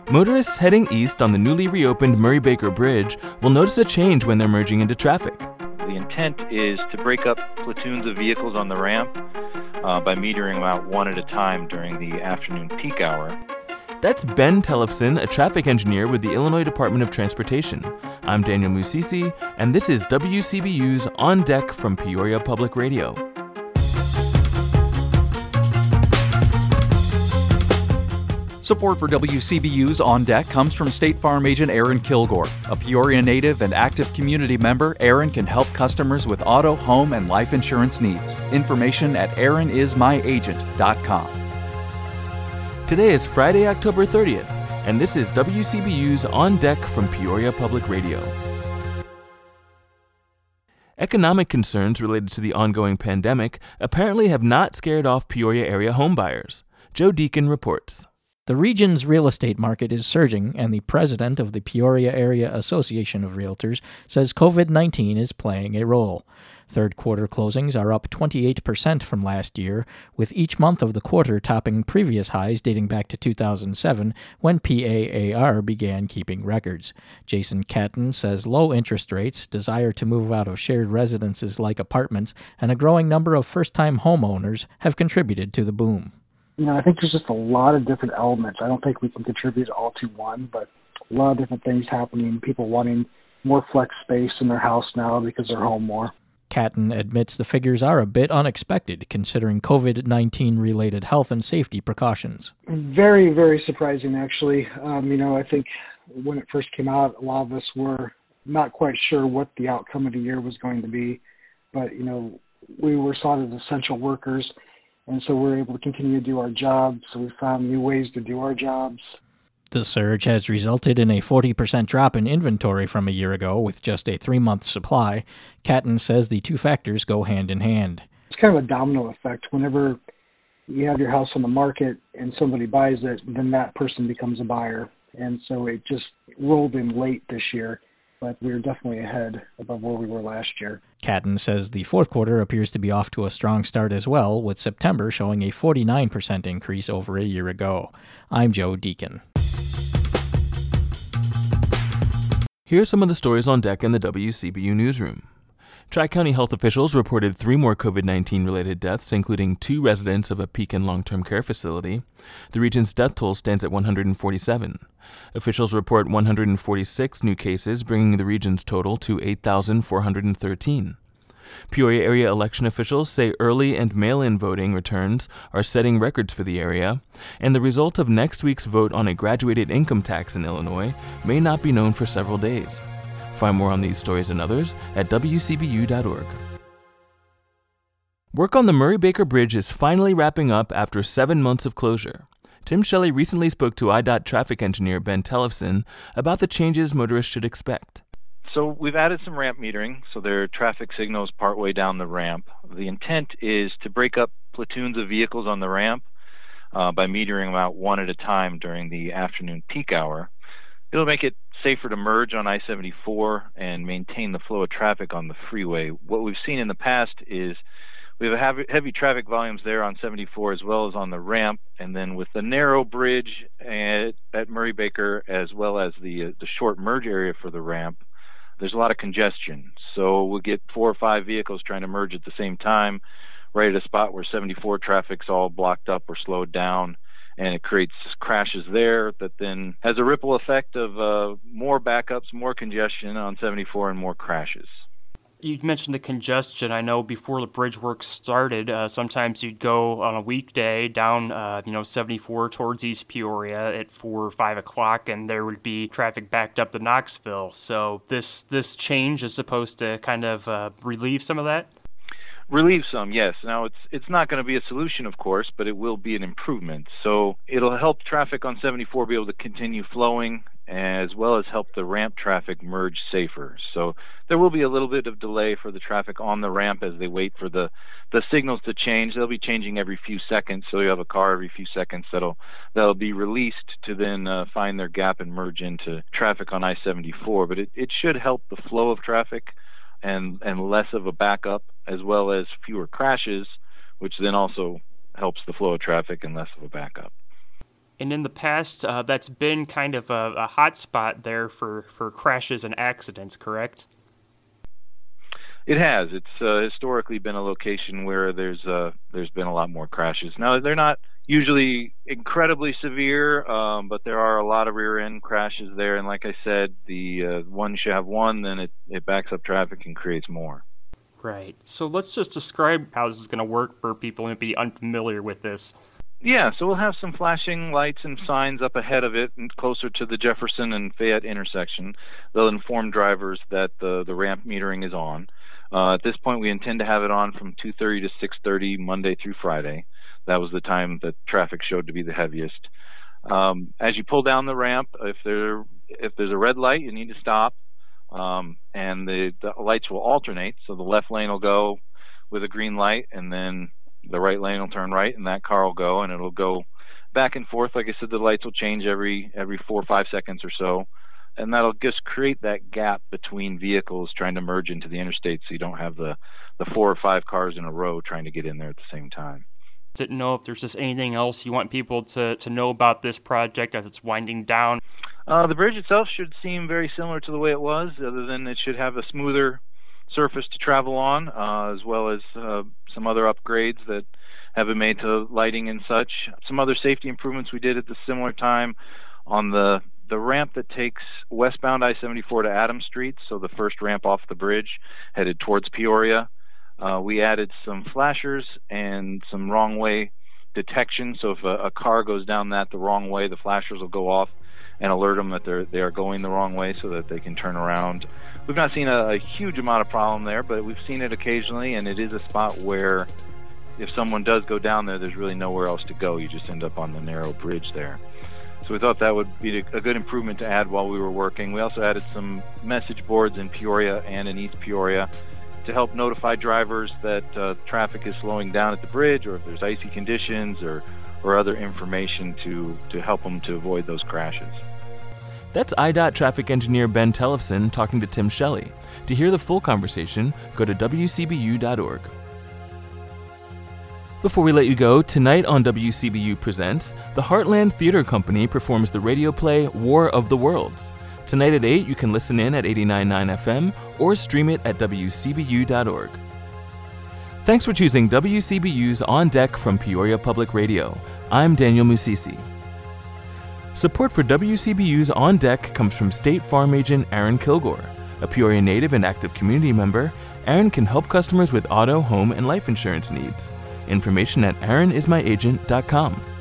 Motorists heading east on the newly reopened Murray-Baker Bridge will notice a change when they're merging into traffic. The intent is to break up platoons of vehicles on the ramp by metering them out one at a time during the afternoon peak hour. That's Ben Tellefson, a traffic engineer with the Illinois Department of Transportation. I'm Daniel Musisi, and this is WCBU's On Deck from Peoria Public Radio. Support for WCBU's On Deck comes from State Farm agent Aaron Kilgore. A Peoria native and active community member, Aaron can help customers with auto, home, and life insurance needs. Information at aaronismyagent.com. Today is Friday, October 30th, and this is WCBU's On Deck from Peoria Public Radio. Economic concerns related to the ongoing pandemic apparently have not scared off Peoria area homebuyers. Joe Deacon reports. The region's real estate market is surging, and the president of the Peoria Area Association of Realtors says COVID-19 is playing a role. Third quarter closings are up 28% from last year, with each month of the quarter topping previous highs dating back to 2007, when PAAR began keeping records. Jason Catton says low interest rates, desire to move out of shared residences like apartments, and a growing number of first-time homeowners have contributed to the boom. I think there's just a lot of different elements. I don't think we can contribute all to one, but a lot of different things happening. People wanting more flex space in their house now because they're home more. Catton admits the figures are a bit unexpected, considering COVID-19 related health and safety precautions. Very, very surprising, actually. I think when it first came out, a lot of us were not quite sure what the outcome of the year was going to be. But, we were sought as essential workers, and so we're able to continue to do our jobs. So we found new ways to do our jobs. The surge has resulted in a 40% drop in inventory from a year ago with just a 3-month supply. Catton says the two factors go hand in hand. It's kind of a domino effect. Whenever you have your house on the market and somebody buys it, then that person becomes a buyer. And so it just rolled in late this year, but we're definitely ahead above where we were last year. Catton says the fourth quarter appears to be off to a strong start as well, with September showing a 49% increase over a year ago. I'm Joe Deacon. Here are some of the stories on deck in the WCBU newsroom. Tri-County health officials reported 3 more COVID-19 related deaths, including 2 residents of a Pekin long-term care facility. The region's death toll stands at 147. Officials report 146 new cases, bringing the region's total to 8,413. Peoria area election officials say early and mail-in voting returns are setting records for the area, and the result of next week's vote on a graduated income tax in Illinois may not be known for several days. Find more on these stories and others at WCBU.org. Work on the Murray-Baker Bridge is finally wrapping up after 7 months of closure. Tim Shelley recently spoke to IDOT traffic engineer Ben Tellefson about the changes motorists should expect. So we've added some ramp metering, so there are traffic signals partway down the ramp. The intent is to break up platoons of vehicles on the ramp by metering them out one at a time during the afternoon peak hour. It'll make it safer to merge on I-74 and maintain the flow of traffic on the freeway. What we've seen in the past is we have heavy traffic volumes there on 74 as well as on the ramp, and then with the narrow bridge at Murray-Baker as well as the short merge area for the ramp, there's a lot of congestion. So we'll get 4 or 5 vehicles trying to merge at the same time, right at a spot where 74 traffic's all blocked up or slowed down, and it creates crashes there that then has a ripple effect of more backups, more congestion on 74, and more crashes. You mentioned the congestion. I know before the bridge work started, sometimes you'd go on a weekday down, 74 towards East Peoria at 4 or 5 o'clock, and there would be traffic backed up to Knoxville. So this change is supposed to kind of relieve some of that? Relieve some, yes. Now, it's not going to be a solution, of course, but it will be an improvement. So it'll help traffic on 74 be able to continue flowing, as well as help the ramp traffic merge safer. So there will be a little bit of delay for the traffic on the ramp as they wait for the signals to change. They'll be changing every few seconds, so you have a car every few seconds that'll be released to then find their gap and merge into traffic on I-74. But it should help the flow of traffic and less of a backup, as well as fewer crashes, which then also helps the flow of traffic and less of a backup. And in the past, that's been kind of a hot spot there for crashes and accidents, correct? It has. It's historically been a location where there's been a lot more crashes. Now, they're not usually incredibly severe, but there are a lot of rear-end crashes there. And like I said, once you have one, then it backs up traffic and creates more. Right. So let's just describe how this is going to work for people who may be unfamiliar with this. Yeah, so we'll have some flashing lights and signs up ahead of it and closer to the Jefferson and Fayette intersection. They'll inform drivers that the ramp metering is on. At this point, we intend to have it on from 2:30 to 6:30 Monday through Friday. That was the time that traffic showed to be the heaviest. As you pull down the ramp, if there's a red light, you need to stop, and the lights will alternate. So the left lane will go with a green light, and then the right lane will turn right, and that car will go, and it'll go back and forth. Like I said, the lights will change every 4 or 5 seconds or so. And that'll just create that gap between vehicles trying to merge into the interstate, so you don't have the 4 or 5 cars in a row trying to get in there at the same time. Didn't know if there's just anything else you want people to know about this project as it's winding down. The bridge itself should seem very similar to the way it was, other than it should have a smoother surface to travel on, as well as some other upgrades that have been made to lighting and such. Some other safety improvements we did at the similar time on the ramp that takes westbound I-74 to Adams Street, so the first ramp off the bridge headed towards Peoria. We added some flashers and some wrong way detection, so if a car goes down the wrong way, the flashers will go off and alert them that they are going the wrong way so that they can turn around. We've not seen a huge amount of problem there, but we've seen it occasionally, and it is a spot where if someone does go down there, there's really nowhere else to go. You just end up on the narrow bridge there. So we thought that would be a good improvement to add while we were working. We also added some message boards in Peoria and in East Peoria to help notify drivers that traffic is slowing down at the bridge, or if there's icy conditions or other information to help them to avoid those crashes. That's IDOT traffic engineer Ben Tellefson talking to Tim Shelley. To hear the full conversation, go to wcbu.org. Before we let you go, tonight on WCBU Presents, the Heartland Theater Company performs the radio play War of the Worlds. Tonight at 8, you can listen in at 89.9 FM or stream it at wcbu.org. Thanks for choosing WCBU's On Deck from Peoria Public Radio. I'm Daniel Musisi. Support for WCBU's On Deck comes from State Farm agent Aaron Kilgore. A Peoria native and active community member, Aaron can help customers with auto, home, and life insurance needs. Information at aaronismyagent.com.